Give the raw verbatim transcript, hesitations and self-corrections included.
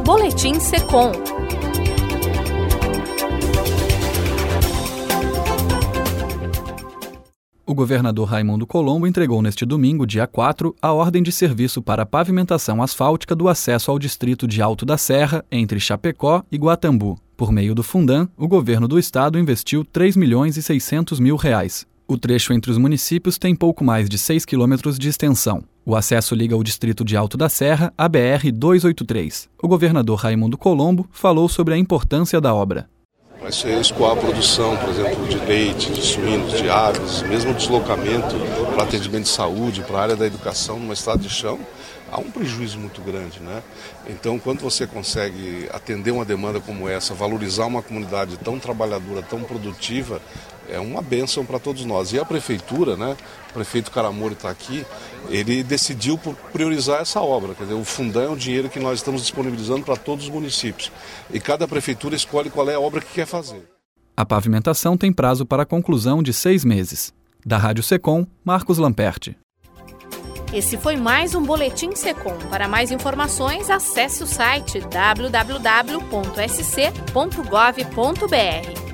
Boletim Secom. O governador Raimundo Colombo entregou neste domingo, dia quatro, a ordem de serviço para a pavimentação asfáltica do acesso ao distrito de Alto da Serra, entre Chapecó e Guatambu. Por meio do Fundan, o governo do estado investiu três milhões e seiscentos mil reais. O trecho entre os municípios tem pouco mais de seis quilômetros de extensão. O acesso liga o distrito de Alto da Serra à B R duzentos e oitenta e três. O governador Raimundo Colombo falou sobre a importância da obra. Vai ser escoar a produção, por exemplo, de leite, de suínos, de aves, mesmo deslocamento para atendimento de saúde, para a área da educação, numa estrada de chão, há um prejuízo muito grande, né? Então, quando você consegue atender uma demanda como essa, valorizar uma comunidade tão trabalhadora, tão produtiva, é uma bênção para todos nós. E a prefeitura, né, o prefeito Caramori está aqui, ele decidiu por priorizar essa obra. Quer dizer, o Fundan é um dinheiro que nós estamos disponibilizando para todos os municípios. E cada prefeitura escolhe qual é a obra que quer fazer. A pavimentação tem prazo para a conclusão de seis meses. Da Rádio Secom, Marcos Lamperti. Esse foi mais um Boletim Secom. Para mais informações, acesse o site w w w ponto s c ponto gov ponto b r.